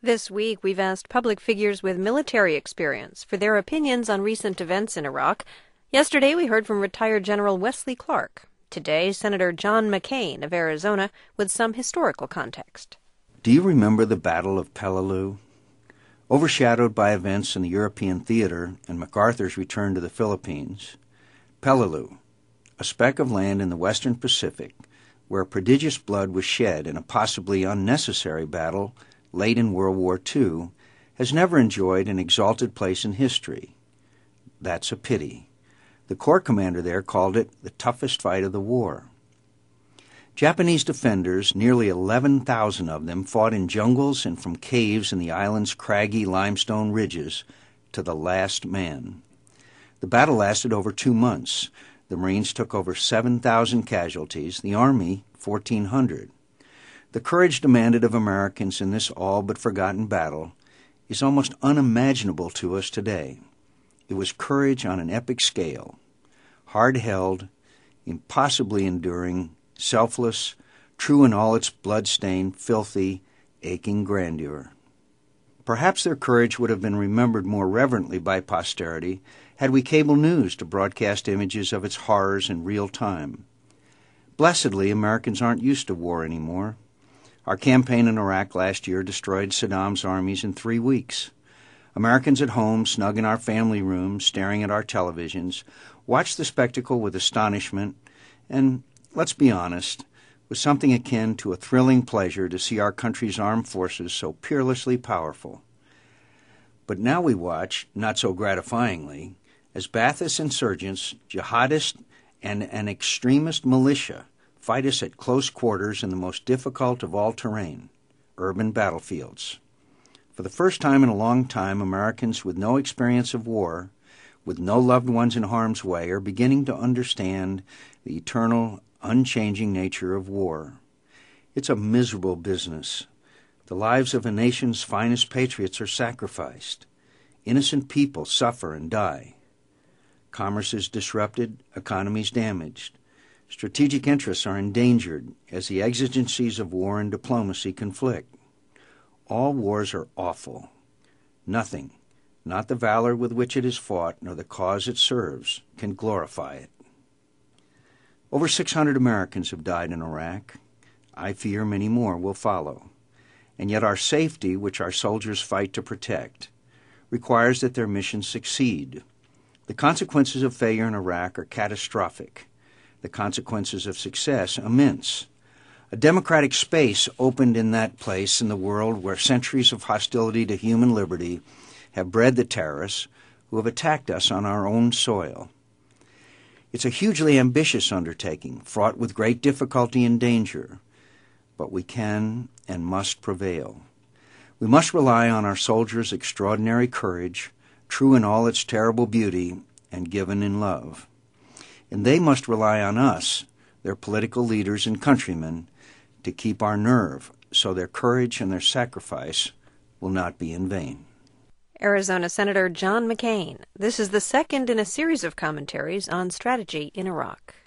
This week, we've asked public figures with military experience for their opinions on recent events in Iraq. Yesterday, we heard from retired General Wesley Clark. Today, Senator John McCain of Arizona with some historical context. Do you remember the Battle of Peleliu? Overshadowed by events in the European theater and MacArthur's return to the Philippines, Peleliu, a speck of land in the western Pacific where prodigious blood was shed in a possibly unnecessary battle late in World War II, has never enjoyed an exalted place in history. That's a pity. The Corps commander there called it the toughest fight of the war. Japanese defenders, nearly 11,000 of them, fought in jungles and from caves in the island's craggy limestone ridges to the last man. The battle lasted over 2 months. The Marines took over 7,000 casualties, the Army 1,400. The courage demanded of Americans in this all-but-forgotten battle is almost unimaginable to us today. It was courage on an epic scale, hard-held, impossibly enduring, selfless, true in all its blood-stained, filthy, aching grandeur. Perhaps their courage would have been remembered more reverently by posterity had we cable news to broadcast images of its horrors in real time. Blessedly, Americans aren't used to war anymore. Our campaign in Iraq last year destroyed Saddam's armies in 3 weeks. Americans at home, snug in our family rooms, staring at our televisions, watched the spectacle with astonishment and, let's be honest, with something akin to a thrilling pleasure to see our country's armed forces so peerlessly powerful. But now we watch, not so gratifyingly, as Ba'athist insurgents, jihadists, and an extremist militia fight us at close quarters in the most difficult of all terrain, urban battlefields. For the first time in a long time, Americans with no experience of war, with no loved ones in harm's way, are beginning to understand the eternal, unchanging nature of war. It's a miserable business. The lives of a nation's finest patriots are sacrificed. Innocent people suffer and die. Commerce is disrupted, economies damaged. Strategic interests are endangered as the exigencies of war and diplomacy conflict. All wars are awful. Nothing, not the valor with which it is fought, nor the cause it serves, can glorify it. Over 600 Americans have died in Iraq. I fear many more will follow. And yet our safety, which our soldiers fight to protect, requires that their mission succeed. The consequences of failure in Iraq are catastrophic. The consequences of success immense. A democratic space opened in that place in the world where centuries of hostility to human liberty have bred the terrorists who have attacked us on our own soil. It's a hugely ambitious undertaking, fraught with great difficulty and danger, but we can and must prevail. We must rely on our soldiers' extraordinary courage, true in all its terrible beauty and given in love. And they must rely on us, their political leaders and countrymen, to keep our nerve so their courage and their sacrifice will not be in vain. Arizona Senator John McCain. This is the second in a series of commentaries on strategy in Iraq.